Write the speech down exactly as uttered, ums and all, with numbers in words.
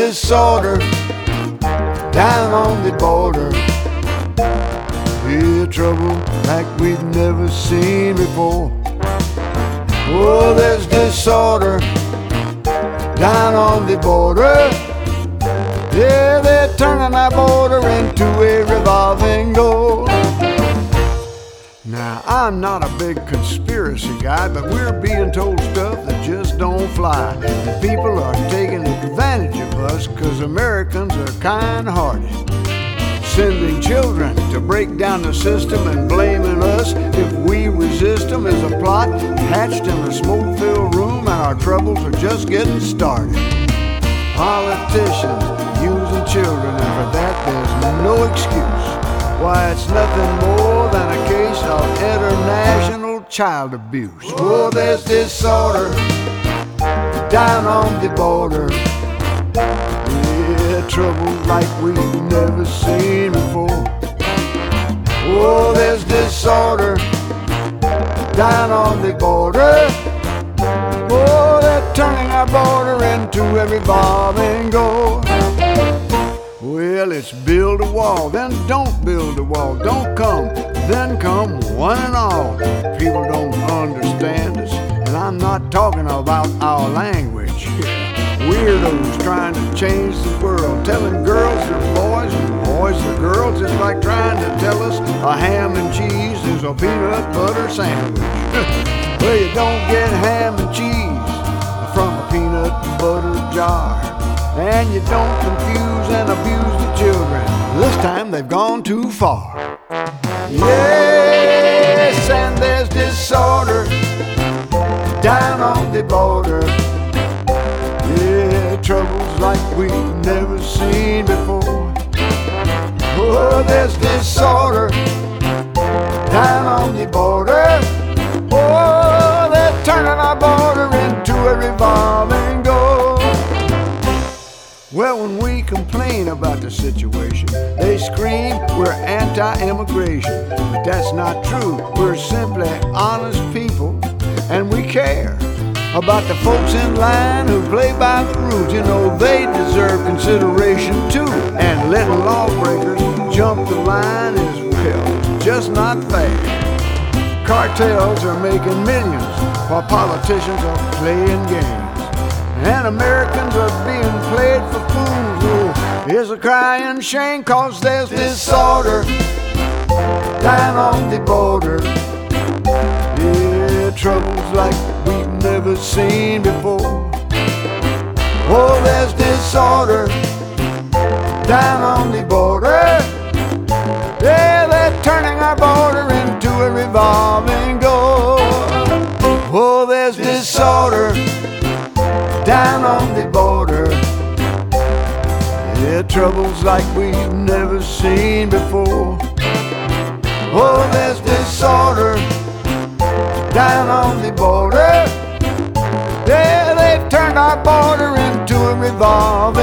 disorder down on the border. Yeah, trouble like we've never seen before. Oh, there's disorder down on the border. Yeah, they're turning our border into a revolving door. Now, I'm not a big conspiracy guy, but we're being told stuff that just don't fly. And people are taking advantage of us because Americans are kind-hearted, sending children to break down the system and blaming us if we resist them is a plot hatched in a smoke-filled room, and our troubles are just getting started. Politicians using children, and for that there's no excuse. Why, it's nothing more than a case of international child abuse. Oh, there's disorder down on the border. Yeah, trouble like we've never seen before. Oh, there's disorder down on the border. Oh, they're turning our border into a revolving door. Well, it's build a wall, then don't build a wall. Don't come, then come one and all. People don't understand us, and I'm not talking about our language. Weirdos trying to change the world, telling girls they're boys and boys are girls. It's like trying to tell us a ham and cheese is a peanut butter sandwich. Well, you don't get ham and cheese from a peanut butter jar. And you don't confuse and abuse the children. This time they've gone too far. Yes, and there's disorder down on the border. Yeah, troubles like we've never seen before. Oh, there's disorder down on the border. Oh, they're turning our border into a revolving door. Well, when we complain about the situation, they scream we're anti-immigration. But that's not true. We're simply honest people, and we care about the folks in line who play by the rules. You know, they deserve consideration too. And letting lawbreakers jump the line is, well, just not fair. Cartels are making millions while politicians are playing games. And Americans are being played for fools. Oh, it's a crying shame, cause there's disorder down on the border. Yeah, troubles like we've never seen before. Oh, there's disorder down on the border. Yeah, they're turning our border into a revolving door. Oh, there's disorder down on the border. Yeah, troubles like we've never seen before. Oh, there's disorder down on the border. Yeah, they've turned our border into a revolving